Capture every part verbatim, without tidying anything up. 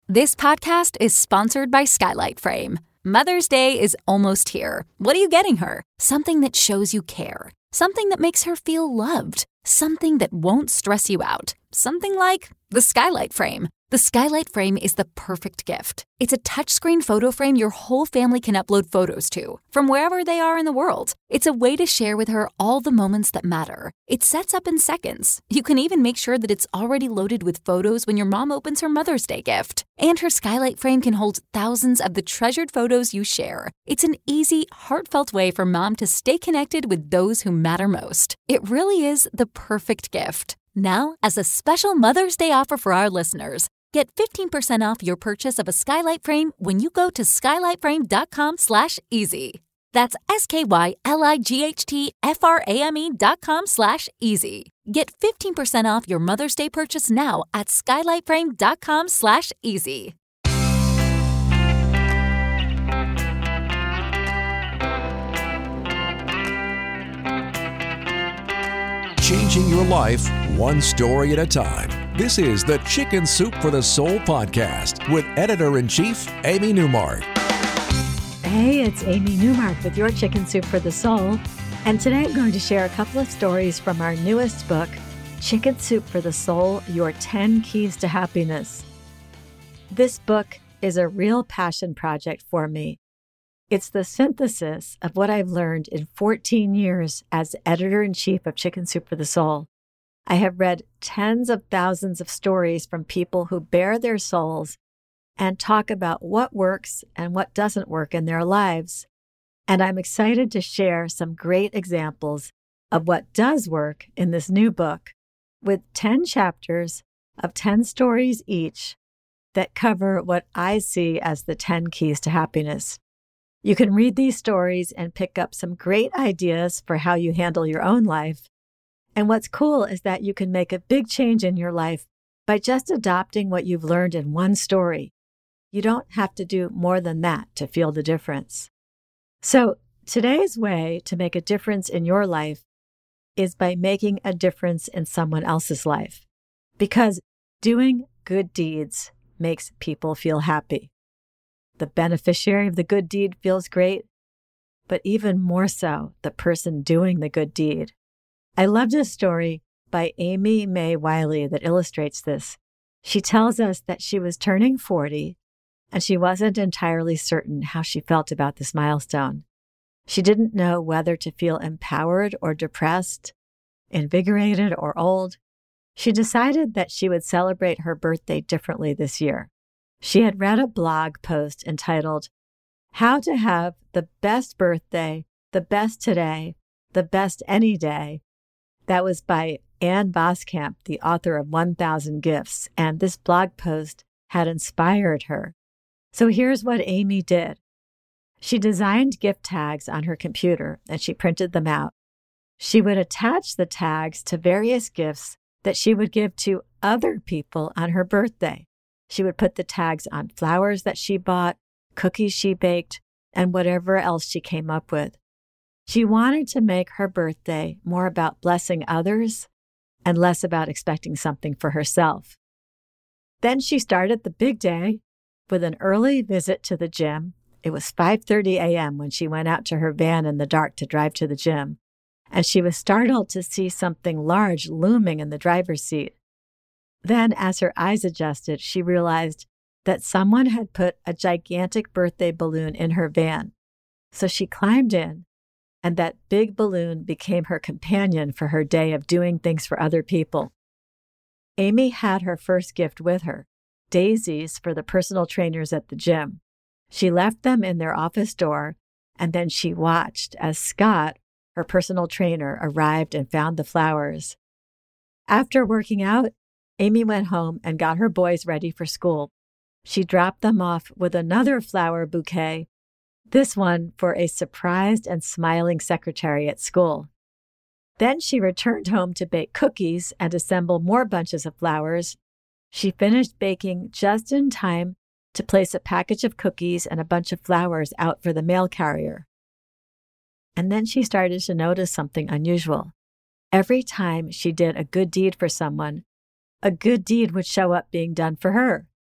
This podcast is sponsored by Skylight Frame. Mother's Day is almost here. What are you getting her? Something that shows you care. Something that makes her feel loved. Something that won't stress you out. Something like the Skylight Frame. The Skylight Frame is the perfect gift. It's a touchscreen photo frame your whole family can upload photos to, from wherever they are in the world. It's a way to share with her all the moments that matter. It sets up in seconds. You can even make sure that it's already loaded with photos when your mom opens her Mother's Day gift. And her Skylight Frame can hold thousands of the treasured photos you share. It's an easy, heartfelt way for mom to stay connected with those who matter most. It really is the perfect gift. Now, as a special Mother's Day offer for our listeners, get fifteen percent off your purchase of a Skylight Frame when you go to skylightframe.com slash easy. That's S-K-Y-L-I-G-H-T-F-R-A-M-E dot com slash easy. Get fifteen percent off your Mother's Day purchase now at skylightframe.com slash easy. Changing your life one story at a time. This is the Chicken Soup for the Soul podcast with Editor-in-Chief Amy Newmark. Hey, it's Amy Newmark with your Chicken Soup for the Soul. And today I'm going to share a couple of stories from our newest book, Chicken Soup for the Soul, Your ten Keys to Happiness. This book is a real passion project for me. It's the synthesis of what I've learned in fourteen years as Editor-in-Chief of Chicken Soup for the Soul. I have read tens of thousands of stories from people who bare their souls and talk about what works and what doesn't work in their lives. And I'm excited to share some great examples of what does work in this new book, with ten chapters of ten stories each that cover what I see as the ten keys to happiness. You can read these stories and pick up some great ideas for how you handle your own life. And what's cool is that you can make a big change in your life by just adopting what you've learned in one story. You don't have to do more than that to feel the difference. So today's way to make a difference in your life is by making a difference in someone else's life, because doing good deeds makes people feel happy. The beneficiary of the good deed feels great, but even more so, the person doing the good deed. I loved a story by Amy May Wiley that illustrates this. She tells us that she was turning forty, and she wasn't entirely certain how she felt about this milestone. She didn't know whether to feel empowered or depressed, invigorated or old. She decided that she would celebrate her birthday differently this year. She had read a blog post entitled, How to Have the Best Birthday, the Best Today, the Best Any Day. That was by Ann Voskamp, the author of one thousand Gifts, and this blog post had inspired her. So here's what Amy did. She designed gift tags on her computer, and she printed them out. She would attach the tags to various gifts that she would give to other people on her birthday. She would put the tags on flowers that she bought, cookies she baked, and whatever else she came up with. She wanted to make her birthday more about blessing others and less about expecting something for herself. Then she started the big day with an early visit to the gym. It was five thirty a.m. when she went out to her van in the dark to drive to the gym, and she was startled to see something large looming in the driver's seat. Then, as her eyes adjusted, she realized that someone had put a gigantic birthday balloon in her van. So she climbed in, and that big balloon became her companion for her day of doing things for other people. Amy had her first gift with her, daisies for the personal trainers at the gym. She left them in their office door, and then she watched as Scott, her personal trainer, arrived and found the flowers. After working out, Amy went home and got her boys ready for school. She dropped them off with another flower bouquet, this one for a surprised and smiling secretary at school. Then she returned home to bake cookies and assemble more bunches of flowers. She finished baking just in time to place a package of cookies and a bunch of flowers out for the mail carrier. And then she started to notice something unusual. Every time she did a good deed for someone, a good deed would show up being done for her.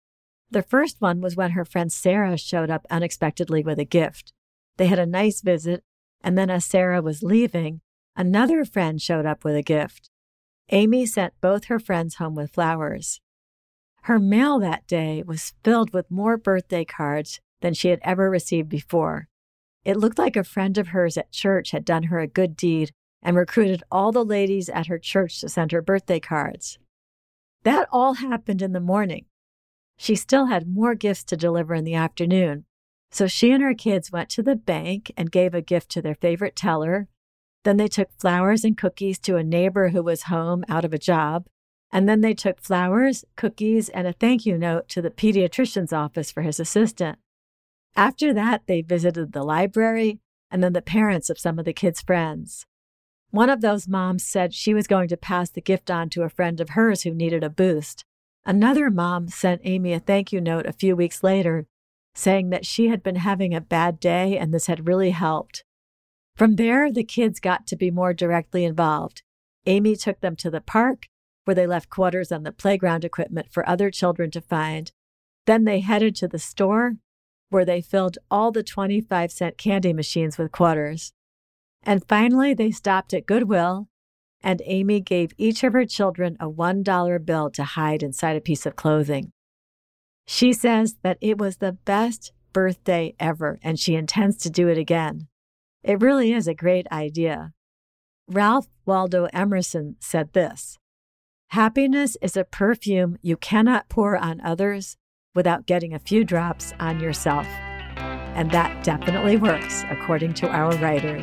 The first one was when her friend Sarah showed up unexpectedly with a gift. They had a nice visit, and then as Sarah was leaving, another friend showed up with a gift. Amy sent both her friends home with flowers. Her mail that day was filled with more birthday cards than she had ever received before. It looked like a friend of hers at church had done her a good deed and recruited all the ladies at her church to send her birthday cards. That all happened in the morning. She still had more gifts to deliver in the afternoon, so she and her kids went to the bank and gave a gift to their favorite teller. Then they took flowers and cookies to a neighbor who was home out of a job. And then they took flowers, cookies, and a thank you note to the pediatrician's office for his assistant. After that, they visited the library and then the parents of some of the kids' friends. One of those moms said she was going to pass the gift on to a friend of hers who needed a boost. Another mom sent Amy a thank you note a few weeks later, saying that she had been having a bad day and this had really helped. From there, the kids got to be more directly involved. Amy took them to the park, where they left quarters on the playground equipment for other children to find. Then they headed to the store, where they filled all the twenty-five cent candy machines with quarters. And finally, they stopped at Goodwill, and Amy gave each of her children a one dollar bill to hide inside a piece of clothing. She says that it was the best birthday ever, and she intends to do it again. It really is a great idea. Ralph Waldo Emerson said this: "Happiness is a perfume you cannot pour on others without getting a few drops on yourself." And that definitely works, according to our writers.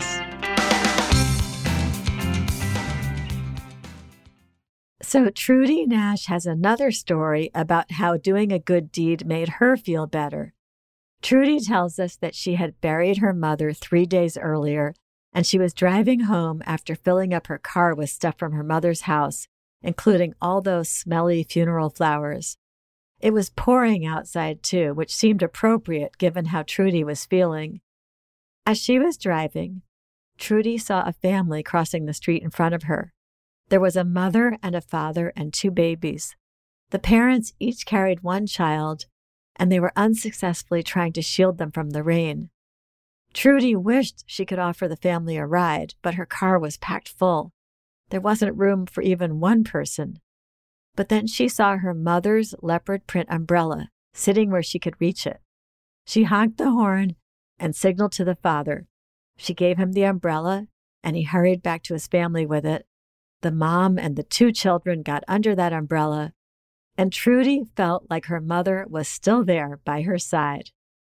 So Trudy Nash has another story about how doing a good deed made her feel better. Trudy tells us that she had buried her mother three days earlier, and she was driving home after filling up her car with stuff from her mother's house, including all those smelly funeral flowers. It was pouring outside, too, which seemed appropriate given how Trudy was feeling. As she was driving, Trudy saw a family crossing the street in front of her. There was a mother and a father and two babies. The parents each carried one child, and they were unsuccessfully trying to shield them from the rain. Trudy wished she could offer the family a ride, but her car was packed full. There wasn't room for even one person. But then she saw her mother's leopard print umbrella sitting where she could reach it. She honked the horn and signaled to the father. She gave him the umbrella, and he hurried back to his family with it. The mom and the two children got under that umbrella, and Trudy felt like her mother was still there by her side.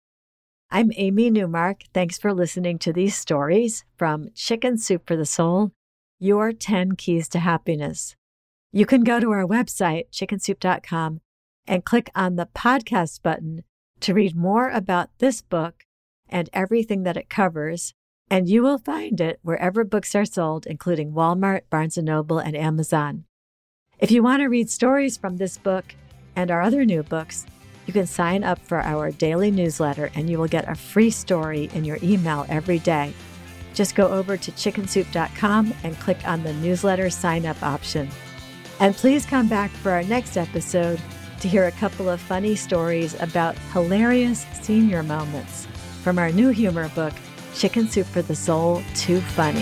I'm Amy Newmark. Thanks for listening to these stories from Chicken Soup for the Soul, Your ten Keys to Happiness. You can go to our website, chicken soup dot com, and click on the podcast button to read more about this book and everything that it covers, and you will find it wherever books are sold, including Walmart, Barnes and Noble, and Amazon. If you want to read stories from this book and our other new books, you can sign up for our daily newsletter and you will get a free story in your email every day. Just go over to chicken soup dot com and click on the newsletter sign-up option. And please come back for our next episode to hear a couple of funny stories about hilarious senior moments from our new humor book, Chicken Soup for the Soul, Too Funny.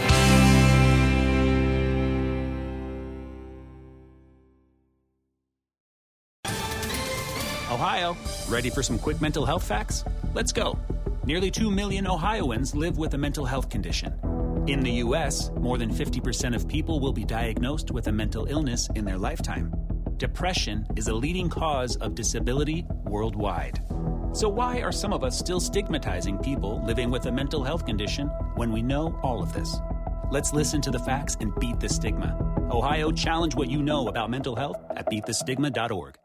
Ohio, ready for some quick mental health facts? Let's go. Nearly two million Ohioans live with a mental health condition. In the U S, more than fifty percent of people will be diagnosed with a mental illness in their lifetime. Depression is a leading cause of disability worldwide. So why are some of us still stigmatizing people living with a mental health condition when we know all of this? Let's listen to the facts and beat the stigma. Ohio, challenge what you know about mental health at beat the stigma dot org.